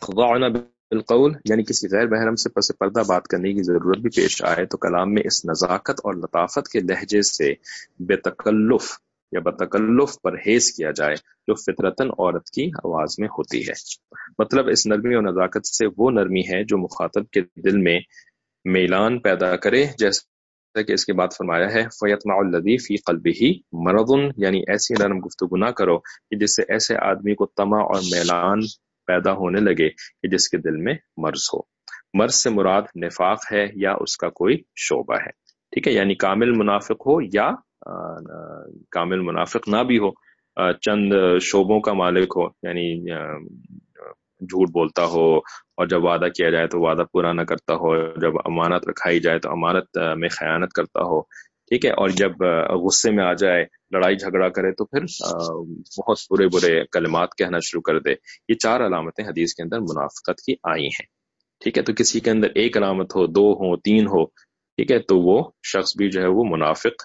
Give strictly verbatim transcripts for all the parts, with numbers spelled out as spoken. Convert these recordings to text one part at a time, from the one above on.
یخضعن بالقول، یعنی کسی غیر محرم سے پس پردہ بات کرنے کی ضرورت بھی پیش آئے تو کلام میں اس نزاکت اور لطافت کے لہجے سے بے تکلف یا بتکلف پرہیز کیا جائے جو فطرتاً عورت کی آواز میں ہوتی ہے۔ مطلب اس نرمی اور نزاکت سے وہ نرمی ہے جو مخاطب کے دل میں میلان پیدا کرے، جیسا کہ اس کے بعد فرمایا ہے فَيَطْمَعُ الَّذِي فِي قَلْبِهِ مَرَضٌ، یعنی ایسی نرم گفتگو نہ کرو کہ جس سے ایسے آدمی کو طمع اور میلان پیدا ہونے لگے کہ جس کے دل میں مرض ہو۔ مرض سے مراد نفاق ہے یا اس کا کوئی شعبہ ہے، ٹھیک ہے، یعنی کامل منافق ہو یا آ، آ، کامل منافق نہ بھی ہو، آ، چند شعبوں کا مالک ہو، یعنی آ، جھوٹ بولتا ہو اور جب وعدہ کیا جائے تو وعدہ پورا نہ کرتا ہو، جب امانت رکھائی جائے تو امانت میں خیانت کرتا ہو، ٹھیک ہے، اور جب غصے میں آ جائے لڑائی جھگڑا کرے تو پھر بہت برے برے کلمات کہنا شروع کر دے۔ یہ چار علامتیں حدیث کے اندر منافقت کی آئی ہیں، ٹھیک ہے، تو کسی کے اندر ایک علامت ہو، دو ہو، تین ہو، ٹھیک ہے، تو وہ شخص بھی جو ہے وہ منافق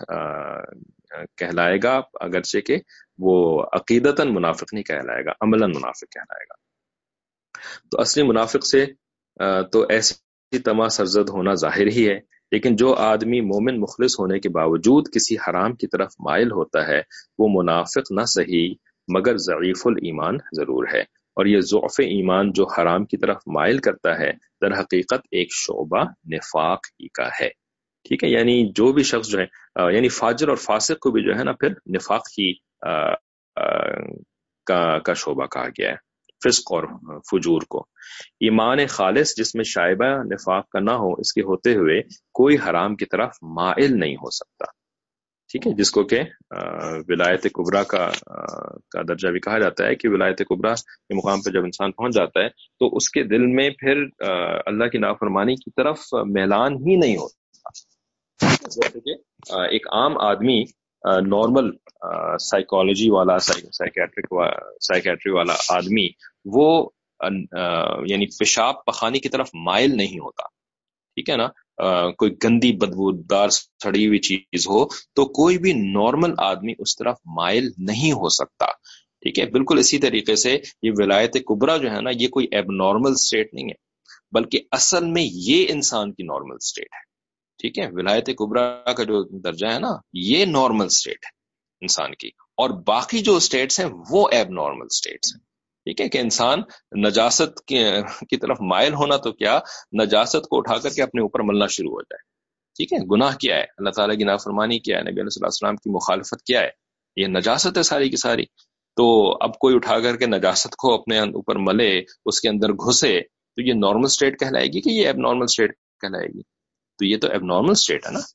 کہلائے گا، اگرچہ کہ وہ عقیدتاً منافق نہیں کہلائے گا، عملاً منافق کہلائے گا۔ تو اصلی منافق سے تو ایسی طمع سرزد ہونا ظاہر ہی ہے، لیکن جو آدمی مومن مخلص ہونے کے باوجود کسی حرام کی طرف مائل ہوتا ہے وہ منافق نہ صحیح مگر ضعیف الایمان ضرور ہے، اور یہ ضعف ایمان جو حرام کی طرف مائل کرتا ہے در حقیقت ایک شعبہ نفاق ہی کا ہے، ٹھیک ہے، یعنی جو بھی شخص جو ہے یعنی فاجر اور فاسق کو بھی جو ہے نا پھر نفاق ہی آ آ کا کا شعبہ کہا گیا ہے، فسق اور فجور کو۔ ایمان خالص جس میں شائبہ نفاق کا نہ ہو، اس کے ہوتے ہوئے کوئی حرام کی طرف مائل نہیں ہو سکتا، ٹھیک ہے، جس کو کہ ولایت کبریٰ کا کا درجہ بھی کہا جاتا ہے کہ ولایت کبریٰ کے مقام پہ جب انسان پہنچ جاتا ہے تو اس کے دل میں پھر اللہ کی نافرمانی کی طرف میلان ہی نہیں ہوتا۔ جیسے کہ ایک عام آدمی نارمل سائیکالوجی والا سائیکیٹرک سائیکیٹری والا آدمی وہ یعنی پیشاب پخانے کی طرف مائل نہیں ہوتا، ٹھیک ہے نا، کوئی گندی بدبودار سڑی ہوئی چیز ہو تو کوئی بھی نارمل آدمی اس طرف مائل نہیں ہو سکتا، ٹھیک ہے، بالکل اسی طریقے سے یہ ولایت کبریٰ جو ہے نا یہ کوئی ایب نارمل سٹیٹ نہیں ہے، بلکہ اصل میں یہ انسان کی نارمل سٹیٹ ہے، ٹھیک ہے، ولایت کبریٰ کا جو درجہ ہے نا یہ نارمل سٹیٹ ہے انسان کی، اور باقی جو سٹیٹس ہیں وہ ایب نارمل سٹیٹس ہیں، ٹھیک ہے، کہ انسان نجاست کی طرف مائل ہونا تو کیا، نجاست کو اٹھا کر کے اپنے اوپر ملنا شروع ہو جائے، ٹھیک ہے، گناہ کیا ہے، اللہ تعالیٰ کی نافرمانی کیا ہے، نبی علیہ الصلوۃ والسلام کی مخالفت کیا ہے، یہ نجاست ہے ساری کی ساری۔ تو اب کوئی اٹھا کر کے نجاست کو اپنے اوپر ملے، اس کے اندر گھسے، تو یہ نارمل سٹیٹ کہلائے گی کہ یہ ایب نارمل سٹیٹ کہلائے گی؟ تو یہ تو ایب نارمل سٹیٹ ہے نا۔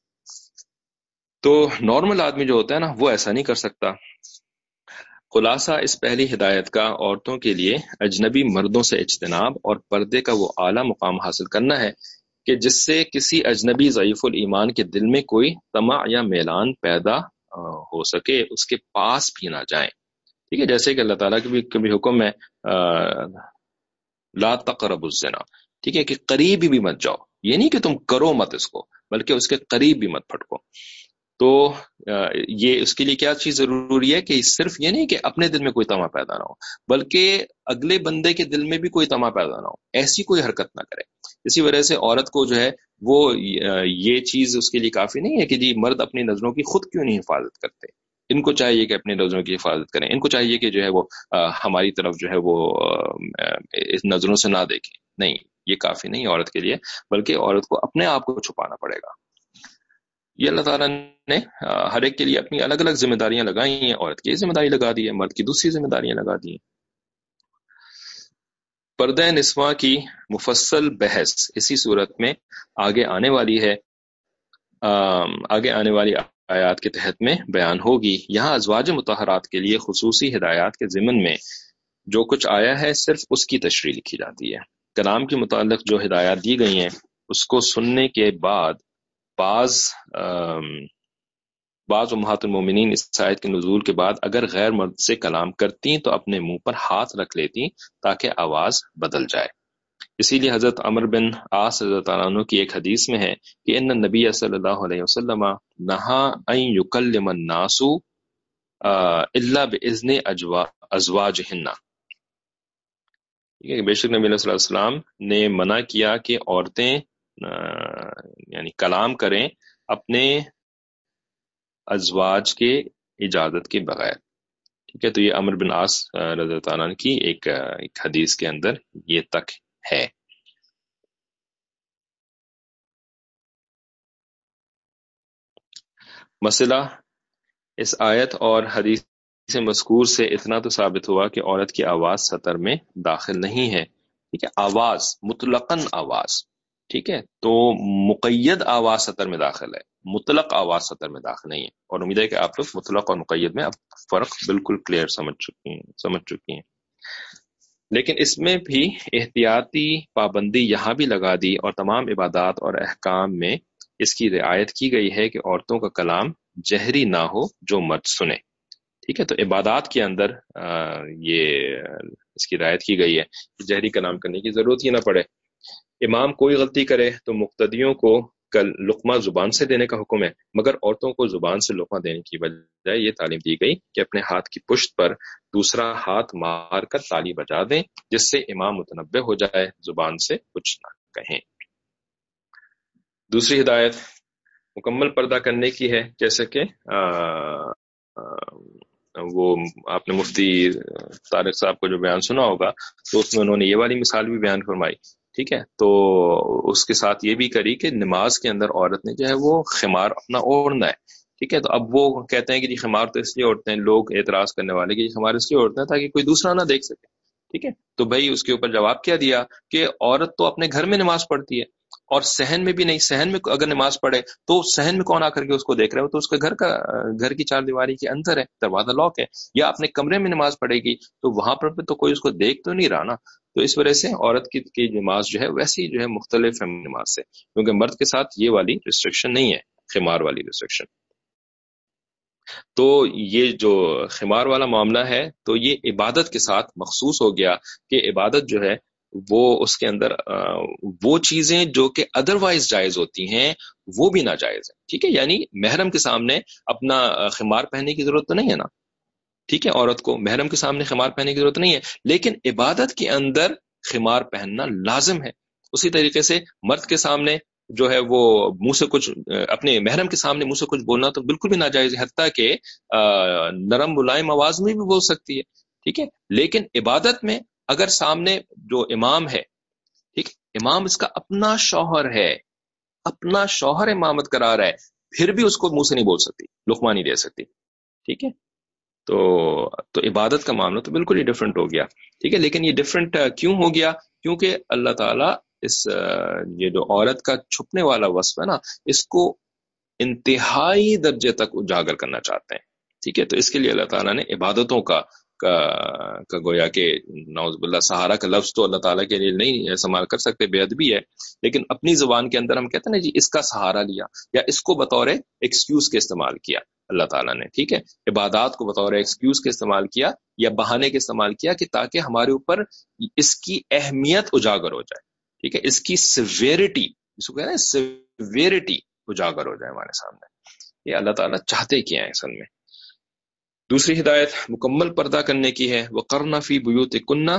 تو نارمل آدمی جو ہوتا ہے نا وہ ایسا نہیں کر سکتا۔ خلاصہ اس پہلی ہدایت کا عورتوں کے لیے اجنبی مردوں سے اجتناب اور پردے کا وہ اعلیٰ مقام حاصل کرنا ہے کہ جس سے کسی اجنبی ضعیف الایمان کے دل میں کوئی طمع یا میلان پیدا ہو سکے، اس کے پاس بھی نہ جائیں، ٹھیک ہے، جیسے کہ اللہ تعالیٰ کے بھی کبھی حکم ہے لا تقربوا الزنا، ٹھیک ہے، کہ قریب بھی مت جاؤ، یہ نہیں کہ تم کرو مت اس کو، بلکہ اس کے قریب بھی مت پھٹکو۔ تو یہ اس کے لیے کیا چیز ضروری ہے کہ صرف یہ نہیں کہ اپنے دل میں کوئی طمع پیدا نہ ہو، بلکہ اگلے بندے کے دل میں بھی کوئی طمع پیدا نہ ہو، ایسی کوئی حرکت نہ کرے۔ اسی وجہ سے عورت کو جو ہے وہ یہ چیز اس کے لیے کافی نہیں ہے کہ جی مرد اپنی نظروں کی خود کیوں نہیں حفاظت کرتے، ان کو چاہیے کہ اپنی نظروں کی حفاظت کریں، ان کو چاہیے کہ جو ہے وہ ہماری طرف جو ہے وہ اس نظروں سے نہ دیکھیں، نہیں، یہ کافی نہیں عورت کے لیے، بلکہ عورت کو اپنے آپ کو چھپانا پڑے گا۔ یہ اللہ تعالیٰ نے ہر ایک کے لیے اپنی الگ الگ ذمہ داریاں لگائی ہیں، عورت کی ذمہ داری لگا دی ہے، مرد کی دوسری ذمہ داریاں لگا دی ہیں۔ پردہ نسواں کی مفصل بحث اسی صورت میں آگے آنے والی ہے، آگے آنے والی آیات کے تحت میں بیان ہوگی۔ یہاں ازواج مطہرات کے لیے خصوصی ہدایات کے ضمن میں جو کچھ آیا ہے صرف اس کی تشریح لکھی جاتی ہے۔ کلام کے متعلق جو ہدایات دی گئی ہیں اس کو سننے کے بعد بعض بعض امہات المومنین اس آیت کے نزول کے بعد اگر غیر مرد سے کلام کرتی تو اپنے منہ پر ہاتھ رکھ لیتی تاکہ آواز بدل جائے۔ اسی لیے حضرت عمر بن عاص رضی اللہ عنہ کی ایک حدیث میں ہے کہ ان النبی صلی اللہ علیہ وسلم نہا ان یکلم الناس الا باذن ازواجہن، ٹھیک ہے کہ بے شک نبی علیہ السلام نے منع کیا کہ عورتیں یعنی کلام کریں اپنے ازواج کے اجازت کے بغیر. ٹھیک ہے، تو یہ عمرو بن عاص رضی اللہ تعالیٰ عنہ کی ایک ایک حدیث کے اندر یہ تک ہے. مسئلہ اس آیت اور حدیث مذکور سے اتنا تو ثابت ہوا کہ عورت کی آواز سطر میں داخل نہیں ہے. ٹھیک ہے، آواز مطلقاً آواز، ٹھیک ہے، تو مقید آواز سطر میں داخل ہے، مطلق آواز سطر میں داخل نہیں ہے. اور امید ہے کہ آپ لوگ مطلق اور مقید میں اب فرق بالکل کلیئر سمجھ چکی ہیں سمجھ چکی ہیں لیکن اس میں بھی احتیاطی پابندی یہاں بھی لگا دی اور تمام عبادات اور احکام میں اس کی رعایت کی گئی ہے کہ عورتوں کا کلام جہری نہ ہو جو مرد سنے. ٹھیک ہے، تو عبادات کے اندر یہ اس کی رعایت کی گئی ہے کہ جہری کلام کرنے کی ضرورت ہی نہ پڑے. امام کوئی غلطی کرے تو مقتدیوں کو کل لقمہ زبان سے دینے کا حکم ہے، مگر عورتوں کو زبان سے لقمہ دینے کی بجائے یہ تعلیم دی گئی کہ اپنے ہاتھ کی پشت پر دوسرا ہاتھ مار کر تالی بجا دیں جس سے امام متنبہ ہو جائے، زبان سے کچھ نہ کہیں. دوسری ہدایت مکمل پردہ کرنے کی ہے، جیسے کہ آ آ وہ آپ نے مفتی طارق صاحب کو جو بیان سنا ہوگا تو اس میں انہوں نے یہ والی مثال بھی بیان فرمائی. ٹھیک ہے، تو اس کے ساتھ یہ بھی کری کہ نماز کے اندر عورت نے جو ہے وہ خمار اپنا اوڑھنا ہے. ٹھیک ہے، تو اب وہ کہتے ہیں کہ جی خمار تو اس لیے اوڑھتے ہیں، لوگ اعتراض کرنے والے کہ خمار اس لیے اوڑھتے ہیں تاکہ کوئی دوسرا نہ دیکھ سکے. ٹھیک ہے، تو بھائی اس کے اوپر جواب کیا دیا کہ عورت تو اپنے گھر میں نماز پڑھتی ہے اور صحن میں بھی نہیں. صحن میں اگر نماز پڑھے تو صحن میں کون آ کر کے اس کو دیکھ رہا ہے؟ تو اس کے گھر کا گھر کی چار دیواری کے اندر ہے، دروازہ لاک ہے. یا اپنے کمرے میں نماز پڑھے گی تو وہاں پر تو کوئی اس کو دیکھ تو نہیں رہا نا. تو اس وجہ سے عورت کی کی نماز جو ہے ویسی جو ہے مختلف ہے نماز سے، کیونکہ مرد کے ساتھ یہ والی ریسٹرکشن نہیں ہے، خمار والی ریسٹرکشن. تو یہ جو خمار والا معاملہ ہے تو یہ عبادت کے ساتھ مخصوص ہو گیا کہ عبادت جو ہے وہ اس کے اندر وہ چیزیں جو کہ ادروائز جائز ہوتی ہیں وہ بھی ناجائز ہیں. ٹھیک ہے، یعنی محرم کے سامنے اپنا خمار پہننے کی ضرورت تو نہیں ہے نا. ٹھیک ہے، عورت کو محرم کے سامنے خمار پہننے کی ضرورت نہیں ہے، لیکن عبادت کے اندر خمار پہننا لازم ہے. اسی طریقے سے مرد کے سامنے جو ہے وہ منہ سے کچھ اپنے محرم کے سامنے منہ سے کچھ بولنا تو بالکل بھی ناجائز ہے، حتیٰ کہ نرم ملائم آواز میں بھی بول سکتی ہے. ٹھیک ہے، لیکن عبادت میں اگر سامنے جو امام ہے، ٹھیک، امام اس کا اپنا شوہر ہے، اپنا شوہر امامت کرا رہا ہے، پھر بھی اس کو منہ سے نہیں بول سکتی، لقمہ نہیں دے سکتی. ٹھیک ہے، تو تو عبادت کا معاملہ تو بالکل ہی ڈفرینٹ ہو گیا. ٹھیک ہے، لیکن یہ ڈفرینٹ کیوں ہو گیا؟ کیونکہ اللہ تعالیٰ اس یہ جو عورت کا چھپنے والا وصف ہے نا، اس کو انتہائی درجے تک اجاگر کرنا چاہتے ہیں. ٹھیک ہے، تو اس کے لیے اللہ تعالیٰ نے عبادتوں کا کا, کا گویا کہ نعوذ باللہ سہارا کا لفظ تو اللہ تعالیٰ کے لیے نہیں استعمال کر سکتے، بے ادبی ہے، لیکن اپنی زبان کے اندر ہم کہتے ہیں نا جی اس کا سہارا لیا یا اس کو بطور ایکسکیوز کے استعمال کیا اللہ تعالیٰ نے. ٹھیک ہے، عبادات کو بطور ایکسکیوز کے استعمال کیا یا بہانے کے استعمال کیا کہ تاکہ ہمارے اوپر اس کی اہمیت اجاگر ہو جائے. ٹھیک ہے، اس کی سیویرٹی، اس کو کہتے ہیں سیویرٹی اجاگر ہو جائے ہمارے سامنے. یہ اللہ تعالیٰ چاہتے کیا ہے اصل میں. دوسری ہدایت مکمل پردہ کرنے کی ہے، وقرن فی بیوتکن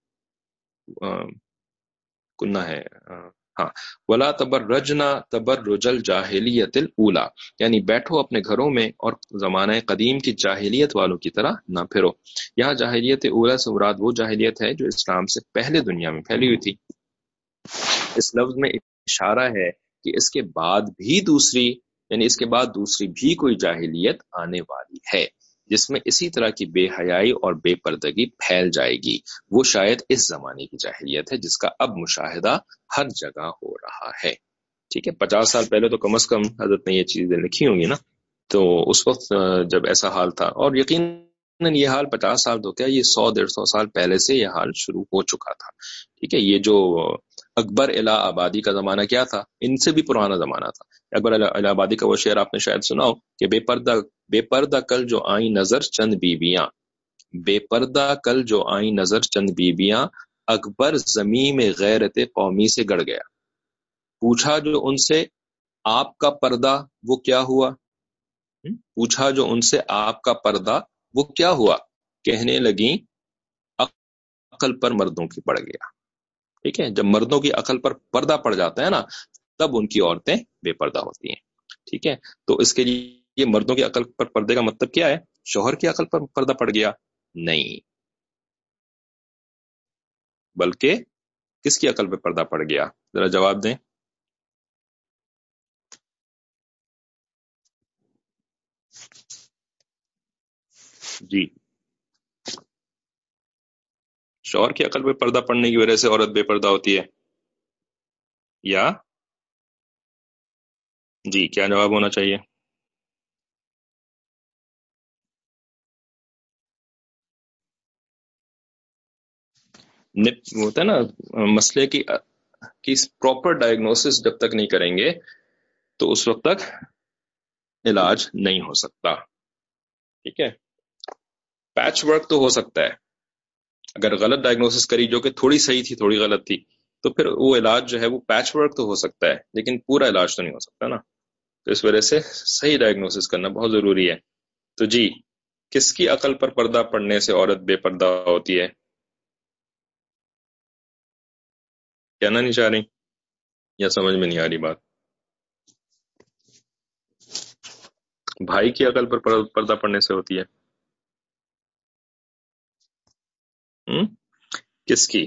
کنہ ہے ہاں ولا تبرجنا تبرج الجاہلیت الاولی، یعنی بیٹھو اپنے گھروں میں اور زمانہ قدیم کی جاہلیت والوں کی طرح نہ پھرو. یہاں جاہلیت اولی سے مراد وہ جاہلیت ہے جو اسلام سے پہلے دنیا میں پھیلی ہوئی تھی. اس لفظ میں اشارہ ہے کہ اس کے بعد بھی دوسری یعنی اس کے بعد دوسری بھی کوئی جاہلیت آنے والی ہے جس میں اسی طرح کی بے حیائی اور بے پردگی پھیل جائے گی. وہ شاید اس زمانے کی جاہلیت ہے جس کا اب مشاہدہ ہر جگہ ہو رہا ہے. ٹھیک ہے، پچاس سال پہلے تو کم از کم حضرت نے یہ چیزیں لکھی ہوں گی نا، تو اس وقت جب ایسا حال تھا، اور یقیناً یہ حال پچاس سال تو کیا یہ سو ڈیڑھ سو سال پہلے سے یہ حال شروع ہو چکا تھا. ٹھیک ہے، یہ جو اکبر الہ آبادی کا زمانہ کیا تھا، ان سے بھی پرانا زمانہ تھا. اکبر الہ آبادی کا وہ شعر آپ نے شاید سنا ہو کہ بے پردہ بے پردہ کل جو آئیں نظر چند بیویاں، بے پردہ کل جو آئیں نظر چند بیویاں، اکبر زمین میں غیرت قومی سے گڑ گیا. پوچھا جو ان سے آپ کا پردہ وہ کیا ہوا پوچھا جو ان سے آپ کا پردہ وہ کیا ہوا کہنے لگیں عقل پر مردوں کی پڑ گیا. ٹھیک ہے، جب مردوں کی عقل پر پردہ پڑ جاتا ہے نا تب ان کی عورتیں بے پردہ ہوتی ہیں. ٹھیک ہے، تو اس کے لیے یہ مردوں کی عقل پر پردے کا مطلب کیا ہے؟ شوہر کی عقل پر پردہ پڑ گیا؟ نہیں، بلکہ کس کی عقل پہ پردہ پڑ گیا؟ ذرا جواب دیں. جی، شوہر کی عقل پہ پردہ پڑنے کی وجہ سے عورت بے پردہ ہوتی ہے، یا جی کیا جواب ہونا چاہیے؟ نپ ہوتا ہے نا، مسئلے کی کی پراپر ڈائگنوسس جب تک نہیں کریں گے تو اس وقت تک علاج نہیں ہو سکتا. ٹھیک ہے، پیچ ورک تو ہو سکتا ہے، اگر غلط ڈائگنوسس کری جو کہ تھوڑی صحیح تھی تھوڑی غلط تھی تو پھر وہ علاج جو ہے وہ پیچ ورک تو ہو سکتا ہے لیکن پورا علاج تو نہیں ہو سکتا نا. تو اس وجہ سے صحیح ڈائگنوسس کرنا بہت ضروری ہے. تو جی، کس کی عقل پر پردہ پڑنے سے عورت بے پردہ ہوتی ہے؟ کہنا نہیں چاہ رہی یا سمجھ میں نہیں آ رہی بات؟ بھائی کی عقل پر پردہ پڑنے سے ہوتی ہے. ہم؟ کس کی؟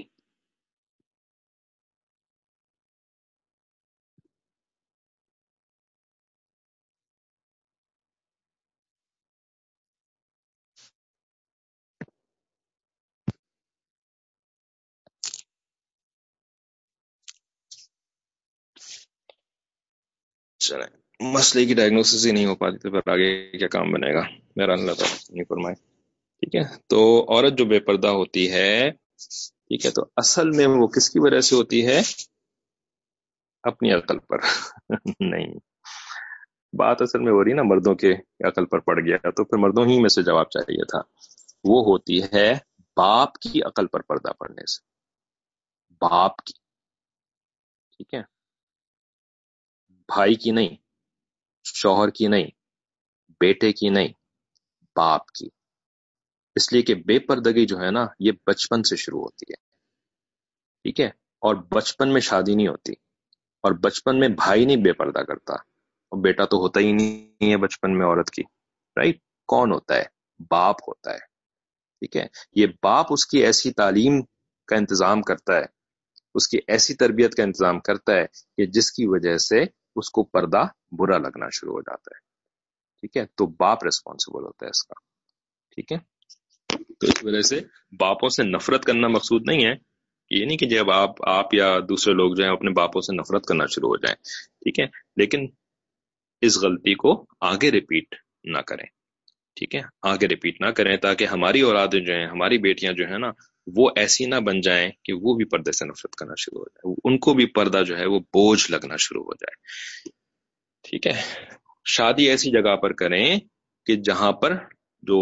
چلیں، مسئلے کی ڈائگنوسس ہی نہیں ہو پاتی تو پھر آگے کیا کام بنے گا؟ میرا اللہ تعالیٰ نہیں فرمائے. ٹھیک ہے، تو عورت جو بے پردہ ہوتی ہے، ٹھیک ہے، تو اصل میں وہ کس کی وجہ سے ہوتی ہے؟ اپنی عقل پر نہیں، بات اصل میں ہو رہی نا مردوں کے عقل پر پڑ گیا تو پھر مردوں ہی میں سے جواب چاہیے تھا. وہ ہوتی ہے باپ کی عقل پر پردہ پڑنے سے. باپ کی، ٹھیک ہے، بھائی کی نہیں، شوہر کی نہیں، بیٹے کی نہیں، باپ کی. اس لیے کہ بے پردگی جو ہے نا یہ بچپن سے شروع ہوتی ہے. ٹھیک ہے، اور بچپن میں شادی نہیں ہوتی، اور بچپن میں بھائی نہیں بے پردہ کرتا، اور بیٹا تو ہوتا ہی نہیں ہے بچپن میں عورت کی. رائٹ؟ کون ہوتا ہے؟ باپ ہوتا ہے. ٹھیک ہے، یہ باپ اس کی ایسی تعلیم کا انتظام کرتا ہے، اس کی ایسی تربیت کا انتظام کرتا ہے کہ جس کی وجہ سے اس کو پردہ برا لگنا شروع ہو جاتا ہے. ٹھیک ہے، تو باپ ریسپانسبل ہوتا ہے اس کا. ٹھیک ہے، تو اس وجہ سے باپوں سے نفرت کرنا مقصود نہیں ہے. یہ نہیں کہ جب آپ آپ یا دوسرے لوگ جو ہیں اپنے باپوں سے نفرت کرنا شروع ہو جائیں. ٹھیک ہے، لیکن اس غلطی کو آگے ریپیٹ نہ کریں. ٹھیک ہے، آگے ریپیٹ نہ کریں تاکہ ہماری اولادیں جو ہیں، ہماری بیٹیاں جو ہیں نا وہ ایسی نہ بن جائیں کہ وہ بھی پردے سے نفرت کرنا شروع ہو جائے، ان کو بھی پردہ جو ہے وہ بوجھ لگنا شروع ہو جائے. ٹھیک ہے، شادی ایسی جگہ پر کریں کہ جہاں پر جو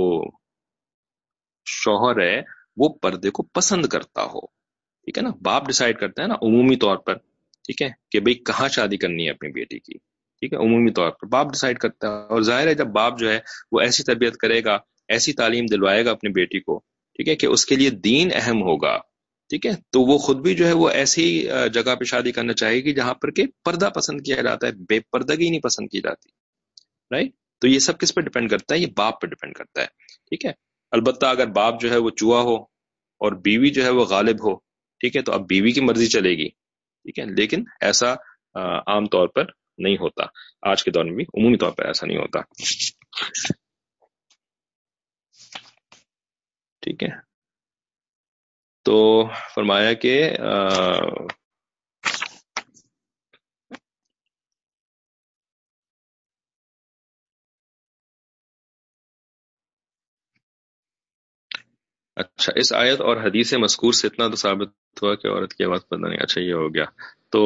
شوہر ہے وہ پردے کو پسند کرتا ہو. ٹھیک ہے نا، باپ ڈیسائیڈ کرتا ہے نا عمومی طور پر. ٹھیک ہے، کہ بھئی کہاں شادی کرنی ہے اپنی بیٹی کی. ٹھیک ہے، عمومی طور پر باپ ڈیسائیڈ کرتا ہے، اور ظاہر ہے جب باپ جو ہے وہ ایسی تربیت کرے گا، ایسی تعلیم دلوائے گا اپنی بیٹی کو، ٹھیک ہے، کہ اس کے لیے دین اہم ہوگا. ٹھیک ہے، تو وہ خود بھی جو ہے وہ ایسی جگہ پہ شادی کرنا چاہے گی جہاں پر کہ پردہ پسند کیا جاتا ہے، بے پردگی نہیں پسند کی جاتی. رائٹ؟ تو یہ سب کس پہ ڈیپینڈ کرتا ہے؟ یہ باپ پہ ڈیپینڈ کرتا ہے. ٹھیک ہے، البتہ اگر باپ جو ہے وہ چوہا ہو اور بیوی جو ہے وہ غالب ہو، ٹھیک ہے، تو اب بیوی کی مرضی چلے گی. ٹھیک ہے، لیکن ایسا عام طور پر نہیں ہوتا. آج کے دور میں بھی عمومی طور پر ایسا نہیں ہوتا. ٹھیک ہے، تو فرمایا کہ اچھا، اس آیت اور حدیث مذکور سے اتنا تو ثابت ہوا کہ عورت کی آواز پتہ نہیں. اچھا، یہ ہو گیا. تو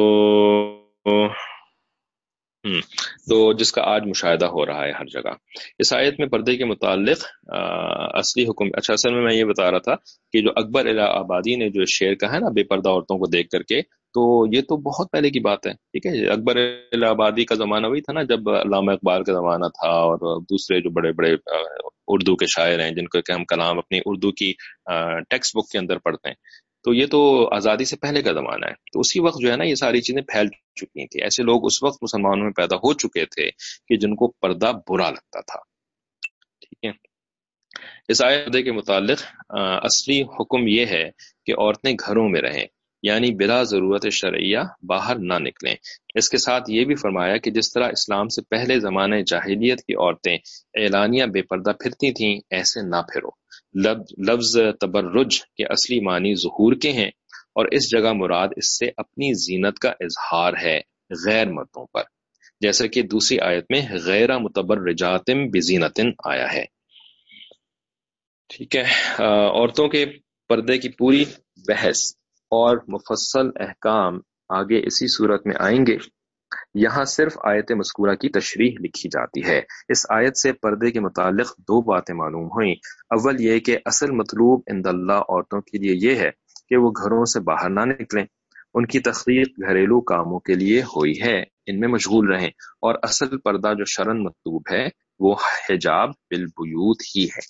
ہم تو جس کا آج مشاہدہ ہو رہا ہے ہر جگہ. اس آیت میں پردے کے متعلق اصلی حکم، اچھا اصل میں میں یہ بتا رہا تھا کہ جو اکبر الہ آبادی نے جو شعر کہا ہے نا بے پردہ عورتوں کو دیکھ کر کے، تو یہ تو بہت پہلے کی بات ہے، ٹھیک ہے. اکبر الہ آبادی کا زمانہ وہی تھا نا جب علامہ اقبال کا زمانہ تھا، اور دوسرے جو بڑے بڑے اردو کے شاعر ہیں جن کو کہ ہم کلام اپنی اردو کی ٹیکسٹ بک کے اندر پڑھتے ہیں. تو یہ تو آزادی سے پہلے کا زمانہ ہے. تو اسی وقت جو ہے نا یہ ساری چیزیں پھیل چکی تھیں. ایسے لوگ اس وقت مسلمانوں میں پیدا ہو چکے تھے کہ جن کو پردہ برا لگتا تھا. ٹھیک ہے. اس آیت کے متعلق اصلی حکم یہ ہے کہ عورتیں گھروں میں رہیں، یعنی بلا ضرورت شرعیہ باہر نہ نکلیں. اس کے ساتھ یہ بھی فرمایا کہ جس طرح اسلام سے پہلے زمانے جاہلیت کی عورتیں اعلانیہ بے پردہ پھرتی تھیں، ایسے نہ پھرو. لفظ تبرج کے اصلی معنی ظہور کے ہیں، اور اس جگہ مراد اس سے اپنی زینت کا اظہار ہے غیر مردوں پر، جیسا کہ دوسری آیت میں غیر متبرجات بزینت آیا ہے. ٹھیک ہے. عورتوں کے پردے کی پوری بحث اور مفصل احکام آگے اسی صورت میں آئیں گے. یہاں صرف آیت مذکورہ کی تشریح لکھی جاتی ہے. اس آیت سے پردے کے متعلق دو باتیں معلوم ہوئیں. اول یہ کہ اصل مطلوب عند اللہ عورتوں کے لیے یہ ہے کہ وہ گھروں سے باہر نہ نکلیں. ان کی تخلیق گھریلو کاموں کے لیے ہوئی ہے، ان میں مشغول رہیں. اور اصل پردہ جو شرعاً مطلوب ہے وہ حجاب بالبیوت ہی ہے.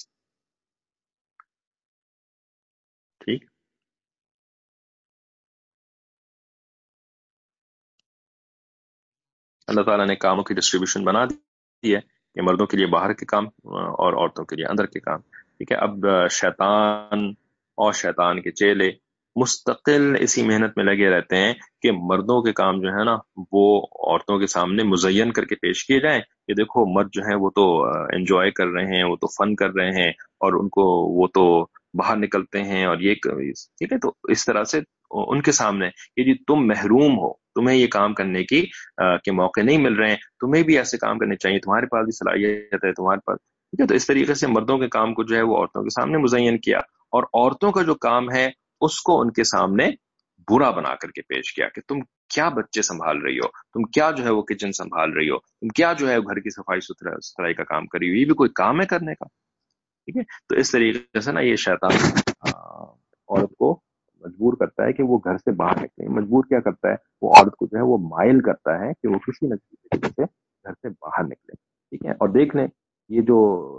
ٹھیک. اللہ تعالیٰ نے کاموں کی ڈسٹریبیوشن بنا دی ہے کہ مردوں کے لیے باہر کے کام اور عورتوں کے لیے اندر کے کام. ٹھیک ہے. اب شیطان اور شیطان کے چیلے مستقل اسی محنت میں لگے رہتے ہیں کہ مردوں کے کام جو ہے نا وہ عورتوں کے سامنے مزین کر کے پیش کیے جائیں کہ دیکھو مرد جو ہیں وہ تو انجوائے کر رہے ہیں، وہ تو فن کر رہے ہیں، اور ان کو وہ تو باہر نکلتے ہیں اور یہ. ٹھیک ہے. تو اس طرح سے ان کے سامنے کہ جی تم محروم ہو، تمہیں یہ کام کرنے کی کے موقع نہیں مل رہے ہیں، تمہیں بھی ایسے کام کرنے چاہیے، تمہارے پاس بھی صلاحیت ہے، تمہارے پاس. ٹھیک ہے. تو اس طریقے سے مردوں کے کام کو جو ہے وہ عورتوں کے سامنے مزین کیا، اور عورتوں کا جو کام ہے اس کو ان کے سامنے برا بنا کر کے پیش کیا کہ تم کیا بچے سنبھال رہی ہو، تم کیا جو ہے وہ کچن سنبھال رہی ہو، تم کیا جو ہے گھر کی صفائی ستھرائی کا کام کری ہو، یہ بھی کوئی کام ہے کرنے کا. ٹھیک ہے. تو اس طریقے سے نا یہ شیطان عورت کو مجبور کرتا ہے کہ وہ گھر سے باہر نکلے. مجبور کیا کرتا ہے؟ وہ عورت کو جو ہے وہ مائل کرتا ہے کہ وہ کسی نہ کسی طریقے سے گھر سے باہر نکلے. ٹھیک ہے. اور دیکھ لیں یہ جو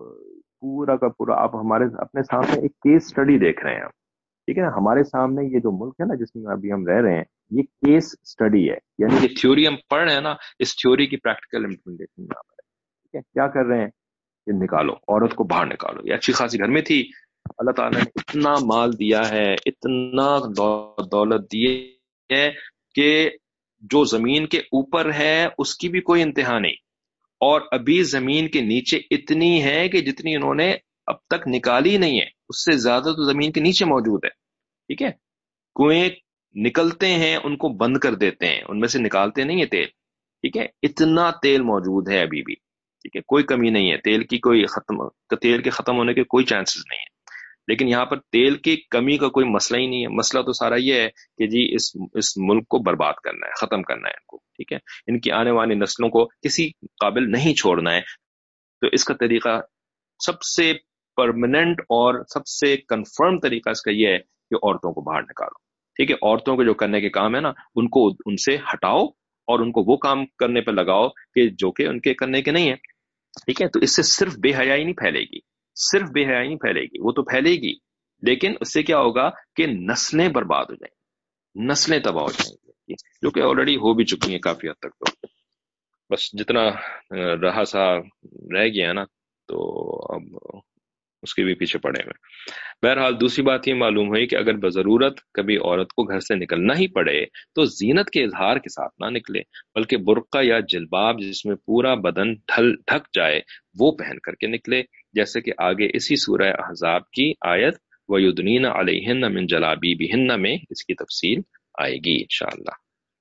پورا کا پورا آپ ہمارے اپنے سامنے ایک کیس سٹڈی دیکھ رہے ہیں. ٹھیک ہے نا. ہمارے سامنے یہ جو ملک ہے نا جس میں ابھی ہم رہ رہے ہیں یہ کیس سٹڈی ہے، یعنی یہ تھیوری ہم پڑھ رہے ہیں نا، اس تھیوری کی پریکٹیکل امپلیمنٹیشن میں آ رہا ہے. ٹھیک ہے. کیا کر رہے ہیں کہ نکالو عورت کو باہر نکالو. یہ اچھی خاصی گھر میں تھی، اللہ تعالیٰ نے اتنا مال دیا ہے، اتنا دولت دی ہے کہ جو زمین کے اوپر ہے اس کی بھی کوئی انتہا نہیں، اور ابھی زمین کے نیچے اتنی ہے کہ جتنی انہوں نے اب تک نکالی نہیں ہے اس سے زیادہ تو زمین کے نیچے موجود ہے. ٹھیک ہے. کنویں نکلتے ہیں ان کو بند کر دیتے ہیں، ان میں سے نکالتے نہیں ہے تیل. ٹھیک ہے. اتنا تیل موجود ہے ابھی بھی. ٹھیک ہے. کوئی کمی نہیں ہے تیل کی، کوئی ختم تیل کے ختم ہونے کے کوئی چانسز نہیں ہے. لیکن یہاں پر تیل کی کمی کا کوئی مسئلہ ہی نہیں ہے. مسئلہ تو سارا یہ ہے کہ جی اس اس ملک کو برباد کرنا ہے، ختم کرنا ہے ان کو. ٹھیک ہے. ان کی آنے والی نسلوں کو کسی قابل نہیں چھوڑنا ہے. تو اس کا طریقہ سب سے پرماننٹ اور سب سے کنفرم طریقہ اس کا یہ ہے کہ عورتوں کو باہر نکالو. ٹھیک ہے. عورتوں کے جو کرنے کے کام ہے نا ان کو ان سے ہٹاؤ اور ان کو وہ کام کرنے پہ لگاؤ کہ جو کہ ان کے کرنے کے نہیں ہے. ٹھیک ہے. تو اس سے صرف بے حیائی نہیں پھیلے گی، صرف بے حیائی نہیں پھیلے گی، وہ تو پھیلے گی، لیکن اس سے کیا ہوگا کہ نسلیں برباد ہو جائیں گی، نسلیں تباہ ہو جائیں گی، جو کہ آلریڈی ہو بھی چکی ہیں کافی حد تک. تو بس جتنا رہا سا رہ گیا نا تو اب اس کے بھی پیچھے پڑے ہوئے. بہرحال دوسری بات یہ معلوم ہوئی کہ اگر بضرورت کبھی عورت کو گھر سے نکلنا ہی پڑے تو زینت کے اظہار کے ساتھ نہ نکلے، بلکہ برقع یا جلباب جس میں پورا بدن ڈھل ڈھک جائے وہ پہن کر کے نکلے، جیسے کہ آگے اسی سورہ احزاب کی آیت وَيُدْنِينَ عَلَيْهِنَّ مِن جَلَابِيبِهِنَّ میں اس کی تفصیل آئے گی انشاءاللہ.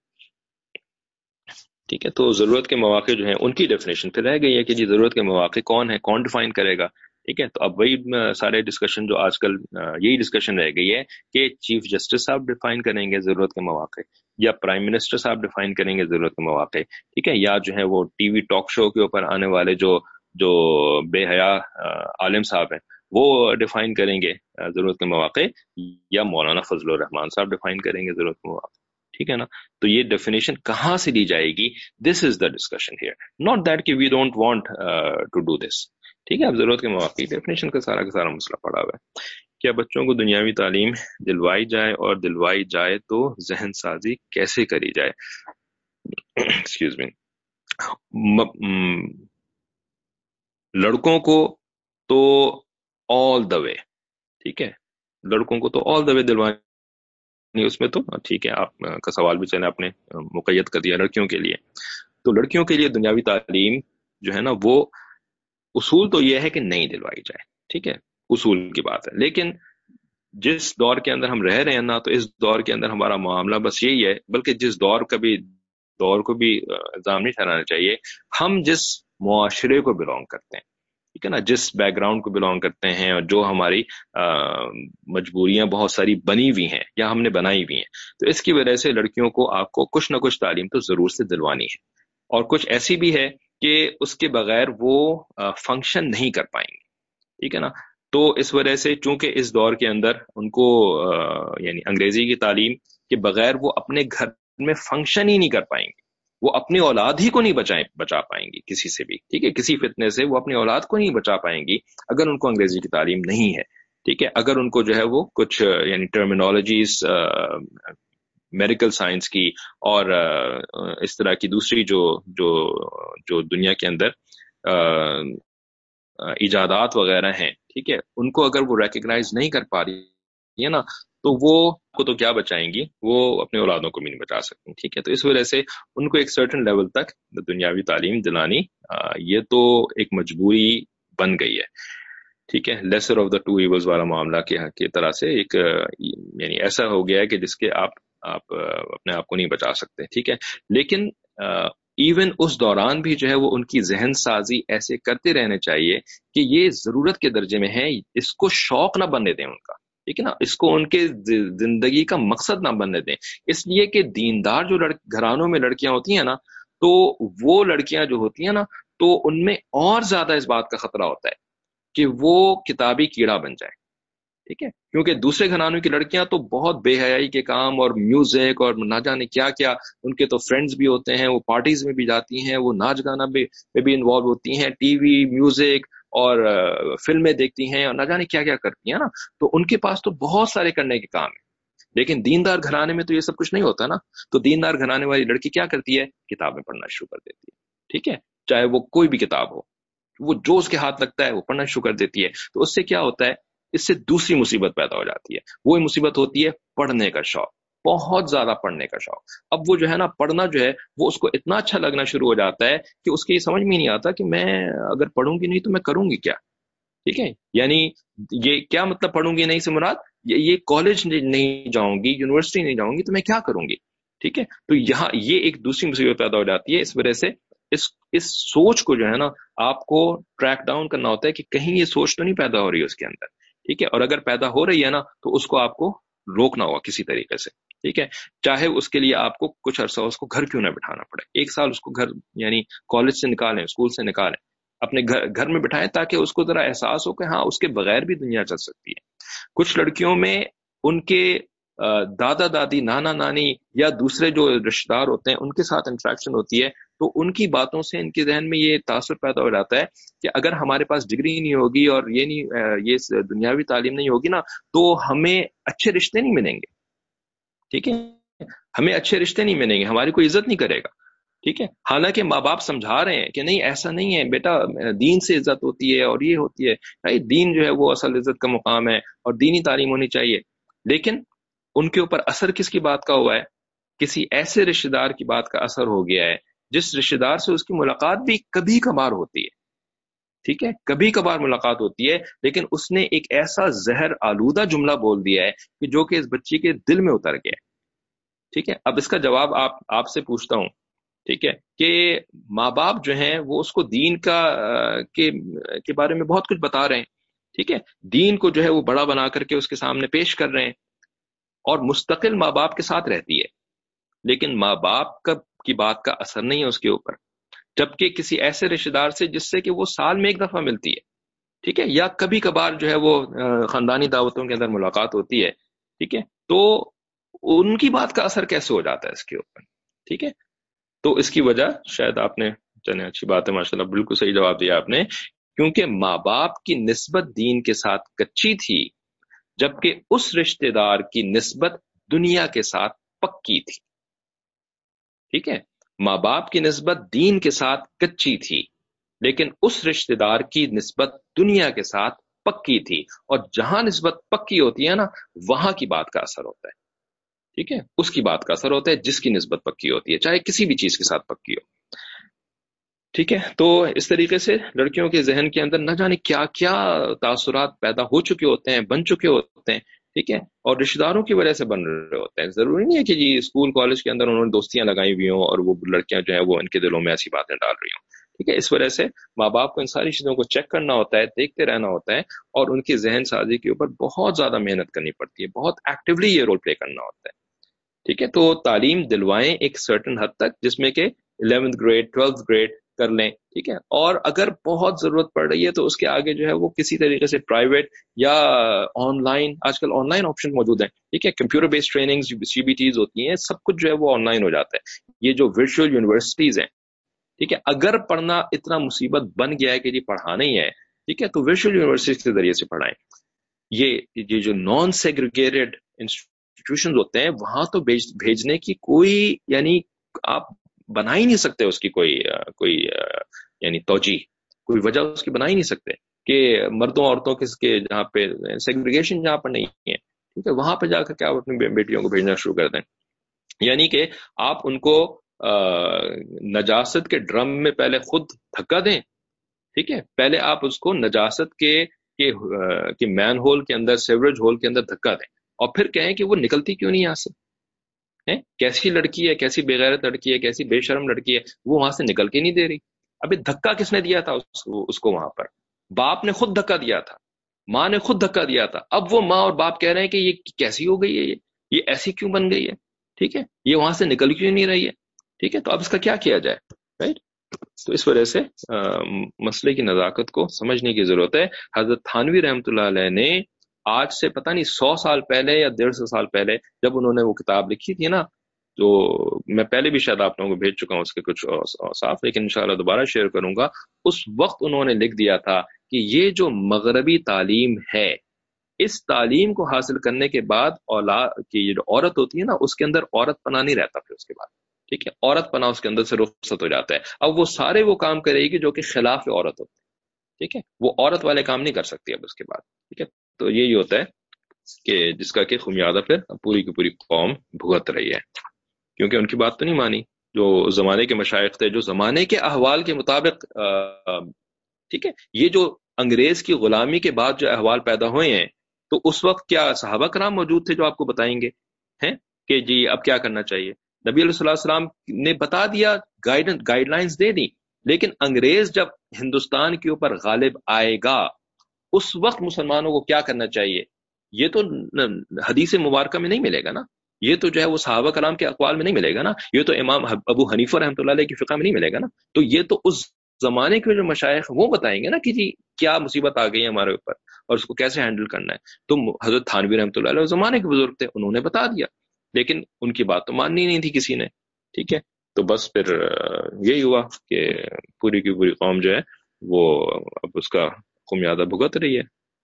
ٹھیک ہے. تو ضرورت کے مواقع جو ہیں ان کی ڈیفینیشن پھر رہ گئی ہے کہ جی ضرورت کے مواقع کون ہے، کون ڈیفائن کرے گا. ٹھیک ہے. تو اب وہی سارے ڈسکشن جو آج کل یہی ڈسکشن رہ گئی ہے کہ چیف جسٹس صاحب ڈیفائن کریں گے ضرورت کے مواقع، یا پرائم منسٹر صاحب ڈیفائن کریں گے ضرورت کے مواقع. ٹھیک ہے. یا جو ہے وہ ٹی وی ٹاک شو کے اوپر آنے والے جو جو بے حیا عالم صاحب ہیں وہ ڈیفائن کریں گے ضرورت کے مواقع، یا مولانا فضل الرحمان صاحب ڈیفائن کریں گے ضرورت کے مواقع. ٹھیک ہے نا. تو یہ ڈیفینیشن کہاں سے لی جائے گی؟ This is the discussion here, not that کہ we don't want to do this. ٹھیک ہے، اب ضرورت کے مواقع ڈیفینیشن کا سارا کا سارا مسئلہ پڑا ہوا ہے. کیا بچوں کو دنیاوی تعلیم دلوائی جائے، اور دلوائی جائے تو ذہن سازی کیسے کری جائے؟ Excuse me. لڑکوں کو تو آل دا وے، ٹھیک ہے، لڑکوں کو تو آل دا وے دلوانی، اس میں تو ٹھیک ہے. آپ کا سوال بھی چلے آپ نے مقید کر دیا لڑکیوں کے لیے. تو لڑکیوں کے لیے دنیاوی تعلیم جو ہے نا، وہ اصول تو یہ ہے کہ نہیں دلوائی جائے، ٹھیک ہے، اصول کی بات ہے. لیکن جس دور کے اندر ہم رہ رہے ہیں نا، تو اس دور کے اندر ہمارا معاملہ بس یہی ہے، بلکہ جس دور کا بھی دور کو بھی الزام نہیں ٹھہرانا چاہیے. ہم جس معاشرے کو بلونگ کرتے ہیں، ٹھیک ہے نا، جس بیک گراؤنڈ کو بلونگ کرتے ہیں، اور جو ہماری مجبوریاں بہت ساری بنی ہوئی ہیں یا ہم نے بنائی ہوئی ہیں، تو اس کی وجہ سے لڑکیوں کو آپ کو کچھ نہ کچھ تعلیم تو ضرور سے دلوانی ہے. اور کچھ ایسی بھی ہے کہ اس کے بغیر وہ فنکشن نہیں کر پائیں گے، ٹھیک ہے نا. تو اس وجہ سے چونکہ اس دور کے اندر ان کو یعنی انگریزی کی تعلیم کے بغیر وہ اپنے گھر میں فنکشن ہی نہیں کر پائیں گے، وہ اپنی اولاد ہی کو نہیں بچائیں بچا پائیں گی کسی سے بھی، ٹھیک ہے، کسی فتنے سے وہ اپنی اولاد کو نہیں بچا پائیں گی اگر ان کو انگریزی کی تعلیم نہیں ہے. ٹھیک ہے، اگر ان کو جو ہے وہ کچھ یعنی ٹرمینالوجیز میڈیکل سائنس کی اور اس طرح کی دوسری جو جو جو دنیا کے اندر ایجادات وغیرہ ہیں، ٹھیک ہے، ان کو اگر وہ ریکگنائز نہیں کر پا رہی ہے نا، تو وہ کو تو کیا بچائیں گی، وہ اپنے اولادوں کو بھی نہیں بچا سکتی. ٹھیک ہے، تو اس وجہ سے ان کو ایک سرٹن لیول تک دنیاوی تعلیم دلانی یہ تو ایک مجبوری بن گئی ہے. ٹھیک ہے، lesser of the two evils والا معاملہ کی طرح سے ایک یعنی ایسا ہو گیا ہے کہ جس کے آپ آپ اپنے آپ کو نہیں بچا سکتے. ٹھیک ہے، لیکن ایون اس دوران بھی جو ہے وہ ان کی ذہن سازی ایسے کرتے رہنے چاہیے کہ یہ ضرورت کے درجے میں ہے، اس کو شوق نہ بننے دیں ان کا، ٹھیک ہے نا، اس کو ان کے زندگی کا مقصد نہ بننے دیں. اس لیے کہ دیندار جو گھرانوں میں لڑکیاں ہوتی ہیں نا، تو وہ لڑکیاں جو ہوتی ہیں نا، تو ان میں اور زیادہ اس بات کا خطرہ ہوتا ہے کہ وہ کتابی کیڑا بن جائے. ٹھیک ہے، کیونکہ دوسرے گھرانوں کی لڑکیاں تو بہت بے حیائی کے کام اور میوزک اور نہ جانے کیا کیا، ان کے تو فرینڈز بھی ہوتے ہیں، وہ پارٹیز میں بھی جاتی ہیں، وہ ناچ گانا میں بھی انوالو ہوتی ہیں، ٹی وی میوزک اور فلمیں دیکھتی ہیں اور نہ جانے کیا کیا کرتی ہیں نا. تو ان کے پاس تو بہت سارے کرنے کے کام ہیں. لیکن دیندار گھرانے میں تو یہ سب کچھ نہیں ہوتا نا. تو دیندار گھرانے والی لڑکی کیا کرتی ہے؟ کتابیں پڑھنا شروع کر دیتی ہے. ٹھیک ہے، چاہے وہ کوئی بھی کتاب ہو، وہ جو اس کے ہاتھ لگتا ہے وہ پڑھنا شروع کر دیتی ہے. تو اس سے کیا ہوتا ہے؟ اس سے دوسری مصیبت پیدا ہو جاتی ہے. وہ مصیبت ہوتی ہے پڑھنے کا شوق، بہت زیادہ پڑھنے کا شوق. اب وہ جو ہے نا، پڑھنا جو ہے وہ اس کو اتنا اچھا لگنا شروع ہو جاتا ہے کہ اس کی یہ سمجھ میں نہیں آتا کہ میں اگر پڑھوں گی نہیں تو میں کروں گی کیا. ٹھیک ہے، یعنی یہ کیا مطلب پڑھوں گی نہیں سے مراد یہ کالج نہیں جاؤں گی، یونیورسٹی نہیں جاؤں گی تو میں کیا کروں گی. ٹھیک ہے، تو یہاں یہ ایک دوسری مصیبت پیدا ہو جاتی ہے. اس وجہ سے اس اس سوچ کو جو ہے نا، آپ کو ٹریک ڈاؤن کرنا ہوتا ہے کہ کہیں یہ سوچ تو نہیں پیدا ہو رہی ہے اس کے اندر. ٹھیک ہے، اور اگر پیدا ہو رہی ہے نا، تو اس کو آپ کو روکنا ہوگا کسی طریقے سے. ٹھیک ہے، چاہے اس کے لیے آپ کو کچھ عرصہ اس کو گھر کیوں نہ بٹھانا پڑے، ایک سال اس کو گھر یعنی کالج سے نکالیں، اسکول سے نکالیں، اپنے گھر گھر میں بٹھائیں، تاکہ اس کو ذرا احساس ہو کہ ہاں اس کے بغیر بھی دنیا چل سکتی ہے. کچھ لڑکیوں میں ان کے دادا دادی، نانا نانی یا دوسرے جو رشتہ دار ہوتے ہیں ان کے ساتھ انٹریکشن ہوتی ہے، تو ان کی باتوں سے ان کے ذہن میں یہ تاثر پیدا ہو جاتا ہے کہ اگر ہمارے پاس ڈگری نہیں ہوگی اور یہ نہیں یہ دنیاوی تعلیم نہیں ہوگی نا، تو ہمیں اچھے رشتے نہیں ملیں گے. ٹھیک ہے، ہمیں اچھے رشتے نہیں ملیں گے، ہماری کوئی عزت نہیں کرے گا. ٹھیک ہے، حالانکہ ماں باپ سمجھا رہے ہیں کہ نہیں ایسا نہیں ہے بیٹا، دین سے عزت ہوتی ہے اور یہ ہوتی ہے، دین جو ہے وہ اصل عزت کا مقام ہے اور دینی تعلیم ہونی چاہیے. لیکن ان کے اوپر اثر کس کی بات کا ہوا ہے؟ کسی ایسے رشتہ دار کی بات کا اثر ہو گیا ہے جس رشتہ دار سے اس کی ملاقات بھی کبھی کبھار ہوتی ہے. ٹھیک ہے، کبھی کبھار ملاقات ہوتی ہے، لیکن اس نے ایک ایسا زہر آلودہ جملہ بول دیا ہے کہ جو کہ اس بچی کے دل میں اتر گیا. ٹھیک ہے، اب اس کا جواب آپ آپ سے پوچھتا ہوں. ٹھیک ہے، کہ ماں باپ جو ہیں وہ اس کو دین کا کے, کے بارے میں بہت کچھ بتا رہے ہیں. ٹھیک ہے، دین کو جو ہے وہ بڑا بنا کر کے اس کے سامنے پیش کر رہے ہیں اور مستقل ماں باپ کے ساتھ رہتی ہے، لیکن ماں باپ کا کی بات کا اثر نہیں ہے اس کے اوپر. جبکہ کسی ایسے رشتہ دار سے جس سے کہ وہ سال میں ایک دفعہ ملتی ہے، ٹھیک ہے، یا کبھی کبھار جو ہے وہ خاندانی دعوتوں کے اندر ملاقات ہوتی ہے، ٹھیک ہے، تو ان کی بات کا اثر کیسے ہو جاتا ہے اس کے اوپر؟ ٹھیک ہے، تو اس کی وجہ شاید آپ نے، چلیں اچھی بات ہے ماشاءاللہ، بالکل صحیح جواب دیا آپ نے، کیونکہ ماں باپ کی نسبت دین کے ساتھ کچی تھی، جبکہ اس رشتہ دار کی نسبت دنیا کے ساتھ پکی تھی۔ ٹھیک ہے، ماں باپ کی نسبت دین کے ساتھ کچی تھی، لیکن اس رشتہ دار کی نسبت دنیا کے ساتھ پکی تھی، اور جہاں نسبت پکی ہوتی ہے نا، وہاں کی بات کا اثر ہوتا ہے۔ ٹھیک ہے، اس کی بات کا اثر ہوتا ہے جس کی نسبت پکی ہوتی ہے، چاہے کسی بھی چیز کے ساتھ پکی ہو۔ ٹھیک ہے، تو اس طریقے سے لڑکیوں کے ذہن کے اندر نہ جانے کیا کیا تاثرات پیدا ہو چکے ہوتے ہیں، بن چکے ہوتے ہیں۔ ٹھیک ہے، اور رشتہ داروں کی وجہ سے بن رہے ہوتے ہیں۔ ضروری نہیں ہے کہ جی اسکول کالج کے اندر انہوں نے دوستیاں لگائی ہوئی ہوں اور وہ لڑکیاں جو ہیں وہ ان کے دلوں میں ایسی باتیں ڈال رہی ہوں۔ ٹھیک ہے، اس وجہ سے ماں باپ کو ان ساری چیزوں کو چیک کرنا ہوتا ہے، دیکھتے رہنا ہوتا ہے، اور ان کی ذہن سازی کے اوپر بہت زیادہ محنت کرنی پڑتی ہے، بہت ایکٹیولی یہ رول پلے کرنا ہوتا ہے۔ ٹھیک ہے، تو تعلیم دلوائیں ایک سرٹن حد تک، جس میں کہ الیونتھ گریڈ ٹویلتھ گریڈ کر لیں۔ ٹھیک ہے، اور اگر بہت ضرورت پڑ رہی ہے تو اس کے آگے جو ہے وہ کسی طریقے سے پرائیویٹ یا آن لائن، آج کل آن لائن آپشن موجود ہیں۔ ٹھیک ہے، computer based training C B Ts ہوتی ہیں، سب کچھ جو ہے وہ آن لائن ہو جاتا ہے۔ یہ جو ورچوئل یونیورسٹیز ہیں، ٹھیک ہے، اگر پڑھنا اتنا مصیبت بن گیا ہے کہ جی پڑھانا ہی ہے، ٹھیک ہے، تو ورچوئل یونیورسٹیز کے ذریعے سے پڑھائیں۔ یہ یہ جو نان سیگریگیٹڈ انسٹیٹیوشن ہوتے ہیں، وہاں تو بھیجنے کی کوئی، یعنی آپ بنا ہی نہیں سکتے اس کی کوئی کوئی یعنی توجیہ، کوئی وجہ اس کی بنا ہی نہیں سکتے کہ مردوں عورتوں کس کے جہاں پہ سیگریگیشن جہاں پر نہیں ہے، ٹھیک ہے، وہاں پہ جا کر کے آپ اپنی بیٹیوں کو بھیجنا شروع کر دیں۔ یعنی کہ آپ ان کو نجاست کے ڈرم میں پہلے خود دھکا دیں، ٹھیک ہے، پہلے آپ اس کو نجاست کے کہ مین ہول کے اندر، سیوریج ہول کے اندر دھکا دیں، اور پھر کہیں کہ وہ نکلتی کیوں نہیں یہاں سے، کیسی لڑکی ہے، کیسی بے غیرت لڑکی ہے، کیسی بے شرم لڑکی ہے، وہ وہاں سے نکل کے نہیں دے رہی۔ ابھی دھکا کس نے دیا تھا اس کو, اس کو وہاں پر؟ باپ نے خود دھکا دیا تھا، ماں نے خود دھکا دیا تھا۔ اب وہ ماں اور باپ کہہ رہے ہیں کہ یہ کیسی ہو گئی ہے، یہ یہ ایسی کیوں بن گئی ہے، ٹھیک ہے، یہ وہاں سے نکل کیوں نہیں رہی ہے، ٹھیک ہے، تو اب اس کا کیا کیا جائے، رائٹ؟ تو اس وجہ سے مسئلے کی نزاکت کو سمجھنے کی ضرورت ہے۔ حضرت تھانوی رحمۃ اللہ علیہ نے آج سے پتہ نہیں سو سال پہلے یا ڈیڑھ سو سال پہلے جب انہوں نے وہ کتاب لکھی تھی نا، تو میں پہلے بھی شاید آپ لوگوں کو بھیج چکا ہوں اس کے کچھ صاف، لیکن انشاءاللہ دوبارہ شیئر کروں گا۔ اس وقت انہوں نے لکھ دیا تھا کہ یہ جو مغربی تعلیم ہے، اس تعلیم کو حاصل کرنے کے بعد اولاد کی یہ جو عورت ہوتی ہے نا، اس کے اندر عورت پنا نہیں رہتا پھر اس کے بعد، ٹھیک ہے، عورت پنا اس کے اندر سے رخصت ہو جاتا ہے۔ اب وہ سارے وہ کام کرے گی جو کہ خلاف عورت ہوتے ہیں، ٹھیک ہے، وہ عورت والے کام نہیں کر سکتی اب اس کے بعد، ٹھیک ہے۔ تو یہی ہوتا ہے کہ جس کا کہ خمیازہ پھر پوری کی پوری قوم بھگت رہی ہے، کیونکہ ان کی بات تو نہیں مانی جو زمانے کے مشائخ تھے، جو زمانے کے احوال کے مطابق، ٹھیک ہے، یہ جو انگریز کی غلامی کے بعد جو احوال پیدا ہوئے ہیں، تو اس وقت کیا صحابہ کرام موجود تھے جو آپ کو بتائیں گے ہیں کہ جی اب کیا کرنا چاہیے؟ نبی علیہ الصلوۃ والسلام نے بتا دیا، گائیڈ لائنز دے دی، لیکن انگریز جب ہندوستان کے اوپر غالب آئے گا، اس وقت مسلمانوں کو کیا کرنا چاہیے؟ یہ تو حدیث مبارکہ میں نہیں ملے گا نا، یہ تو جو ہے وہ صحابہ کلام کے اقوال میں نہیں ملے گا نا، یہ تو امام ابو حنیفہ رحمۃ اللہ علیہ کی فقہ میں نہیں ملے گا نا، تو یہ تو اس زمانے کے جو مشائخ وہ بتائیں گے نا کہ جی کیا مصیبت آ گئی ہے ہمارے اوپر اور اس کو کیسے ہینڈل کرنا ہے۔ تو حضرت تھانوی رحمۃ اللہ علیہ زمانے کے بزرگ تھے، انہوں نے بتا دیا، لیکن ان کی بات تو ماننی نہیں تھی کسی نے، ٹھیک ہے۔ تو بس پھر یہی ہوا کہ پوری کی پوری قوم جو ہے وہ اب اس کا خمیازہ بھگت رہی ہے۔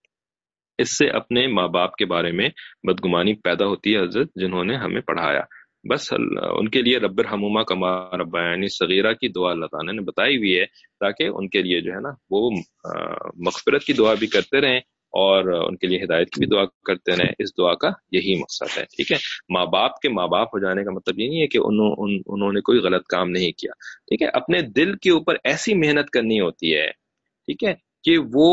اس سے اپنے ماں باپ کے بارے میں بدگمانی پیدا ہوتی ہے حضرت جنہوں نے ہمیں پڑھایا، بس ان کے لیے رب ارحمہما کما ربیانی صغیرہ کی دعا اللہ تعالیٰ نے بتائی ہوئی ہے، تاکہ ان کے لیے جو ہے نا وہ مغفرت کی دعا بھی کرتے رہیں اور ان کے لیے ہدایت کی بھی دعا کرتے رہیں۔ اس دعا کا یہی مقصد ہے، ٹھیک ہے۔ ماں باپ کے ماں باپ ہو جانے کا مطلب یہ نہیں ہے کہ انہوں, ان, انہوں نے کوئی غلط کام نہیں کیا، ٹھیک ہے۔ اپنے دل کے اوپر ایسی محنت کرنی ہوتی ہے، ٹھیک ہے، کہ وہ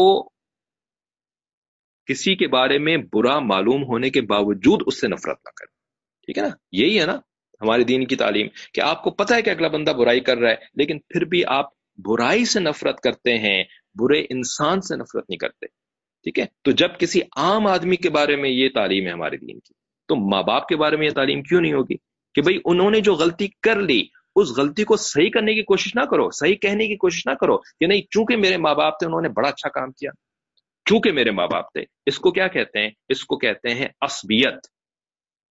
کسی کے بارے میں برا معلوم ہونے کے باوجود اس سے نفرت نہ کرے، ٹھیک ہے نا۔ یہی ہے نا ہماری دین کی تعلیم، کہ آپ کو پتہ ہے کہ اگلا بندہ برائی کر رہا ہے، لیکن پھر بھی آپ برائی سے نفرت کرتے ہیں، برے انسان سے نفرت نہیں کرتے، ٹھیک ہے۔ تو جب کسی عام آدمی کے بارے میں یہ تعلیم ہے ہمارے دین کی، تو ماں باپ کے بارے میں یہ تعلیم کیوں نہیں ہوگی کہ بھئی انہوں نے جو غلطی کر لی، اس غلطی کو صحیح کرنے کی کوشش نہ کرو، صحیح کہنے کی کوشش نہ کرو کہ نہیں چونکہ میرے ماں باپ تھے انہوں نے بڑا اچھا کام کیا، چونکہ میرے ماں باپ تھے۔ اس کو کیا کہتے ہیں؟ اس کو کہتے ہیں عصبیت۔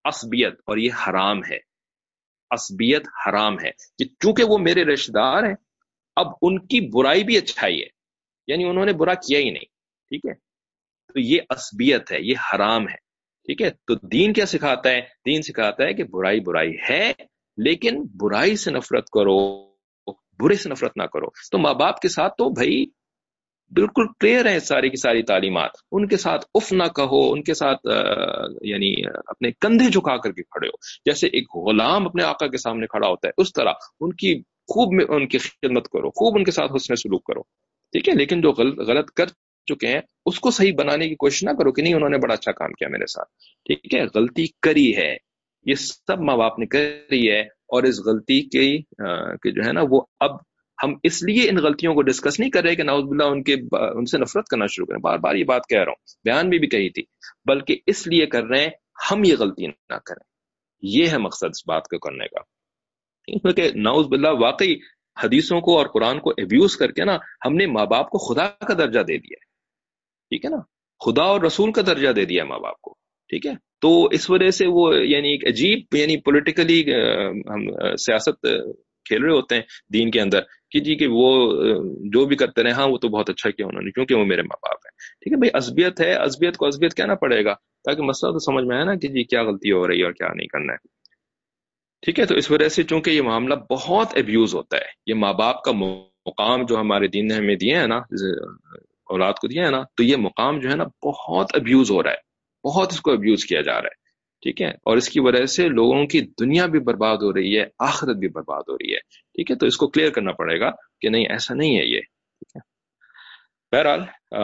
عصبیت، اور یہ حرام ہے، عصبیت حرام ہے کہ چونکہ وہ میرے رشتہ دار ہیں اب ان کی برائی بھی اچھائی ہے، یعنی انہوں نے برا کیا ہی نہیں، ٹھیک ہے، تو یہ عصبیت ہے، یہ حرام ہے، ٹھیک ہے۔ تو دین کیا سکھاتا ہے؟ دین سکھاتا ہے کہ برائی برائی ہے، لیکن برائی سے نفرت کرو، برے سے نفرت نہ کرو۔ تو ماں باپ کے ساتھ تو بھائی بالکل کلیئر ہے ساری کی ساری تعلیمات، ان کے ساتھ اف نہ کہو، ان کے ساتھ یعنی اپنے کندھے جھکا کر کے کھڑے ہو، جیسے ایک غلام اپنے آقا کے سامنے کھڑا ہوتا ہے اس طرح ان کی خوب میں ان کی خدمت کرو، خوب ان کے ساتھ حسن سلوک کرو، ٹھیک ہے۔ لیکن جو غلط غلط کر چکے ہیں اس کو صحیح بنانے کی کوشش نہ کرو کہ نہیں انہوں نے بڑا اچھا کام کیا میرے ساتھ، ٹھیک ہے۔ غلطی کری ہے، یہ سب ماں باپ نے کری ہے، اور اس غلطی کی کہ جو ہے نا وہ اب ہم اس لیے ان غلطیوں کو ڈسکس نہیں کر رہے کہ نعوذ باللہ ان کے ان سے نفرت کرنا شروع کریں، بار بار یہ بات کہہ رہا ہوں، بیان میں بھی کہی تھی، بلکہ اس لیے کر رہے ہیں ہم یہ غلطی نہ کریں، یہ ہے مقصد اس بات کو کرنے کا، کیونکہ نعوذ باللہ واقعی حدیثوں کو اور قرآن کو ابیوز کر کے نا ہم نے ماں باپ کو خدا کا درجہ دے دیا ہے، ٹھیک ہے نا، خدا اور رسول کا درجہ دے دیا ماں باپ کو، ٹھیک ہے۔ تو اس وجہ سے وہ یعنی ایک عجیب یعنی پولیٹیکلی ہم سیاست کھیل رہے ہوتے ہیں دین کے اندر کہ جی کہ وہ جو بھی کرتے رہے ہاں وہ تو بہت اچھا کیا انہوں نے کیونکہ وہ میرے ماں باپ ہیں، ٹھیک ہے بھائی، عصبیت ہے، عصبیت کو عصبیت کہنا پڑے گا تاکہ مسئلہ تو سمجھ میں آئے نا کہ جی کیا غلطی ہو رہی ہے اور کیا نہیں کرنا ہے، ٹھیک ہے۔ تو اس وجہ سے چونکہ یہ معاملہ بہت ابیوز ہوتا ہے، یہ ماں باپ کا مقام جو ہمارے دین نے ہمیں دیا ہے نا، اولاد کو دیا ہے نا، تو یہ مقام جو ہے نا بہت ابیوز ہو رہا ہے، بہت اس کو ابیوز کیا جا رہا ہے، ٹھیک ہے، اور اس کی وجہ سے لوگوں کی دنیا بھی برباد ہو رہی ہے، آخرت بھی برباد ہو رہی ہے، ٹھیک ہے۔ تو اس کو کلیئر کرنا پڑے گا کہ نہیں ایسا نہیں ہے یہ، ٹھیک ہے۔ بہرحال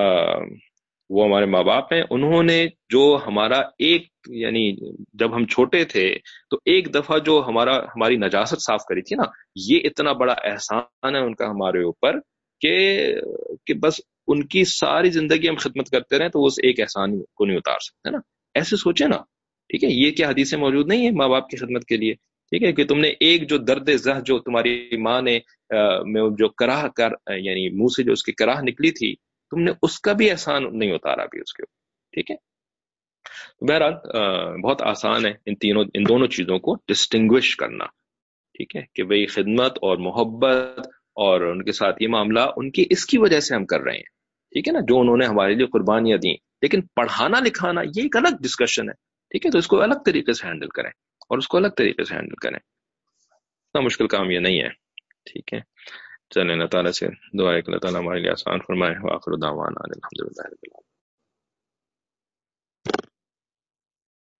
وہ ہمارے ماں باپ ہیں، انہوں نے جو ہمارا ایک یعنی جب ہم چھوٹے تھے تو ایک دفعہ جو ہمارا ہماری نجاست صاف کری تھی نا، یہ اتنا بڑا احسان ہے ان کا ہمارے اوپر کہ کہ بس ان کی ساری زندگی ہم خدمت کرتے رہیں تو وہ اس ایک احسان کو نہیں اتار سکتے نا، ایسے سوچے نا، ٹھیک ہے۔ یہ کیا حدیثیں موجود نہیں ہے ماں باپ کی خدمت کے لیے، ٹھیک ہے، کہ تم نے ایک جو درد زہ جو تمہاری ماں نے میں جو کراہ کر یعنی منہ سے جو اس کی کراہ نکلی تھی تم نے اس کا بھی احسان نہیں اتارا بھی اس کے، ٹھیک ہے۔ بہرحال بہت آسان ہے ان تینوں ان دونوں چیزوں کو ڈسٹنگوش کرنا، ٹھیک ہے، کہ بھئی خدمت اور محبت اور ان کے ساتھ یہ معاملہ ان کی اس کی وجہ سے ہم کر رہے ہیں، ٹھیک ہے نا، جو انہوں نے ہمارے لیے قربانیاں دیں، لیکن پڑھانا لکھانا یہ ایک الگ ڈسکشن ہے، ٹھیک ہے، تو اس کو الگ طریقے سے ہینڈل کریں اور اس کو الگ طریقے سے ہینڈل کریں، اتنا مشکل کام یہ نہیں ہے، ٹھیک ہے۔ چلیں اللہ تعالیٰ سے دعا ہے کہ اللہ تعالیٰ ہمارے لیے آسان فرمائے، وآخر دعوانا الحمدللہ رب العالمین۔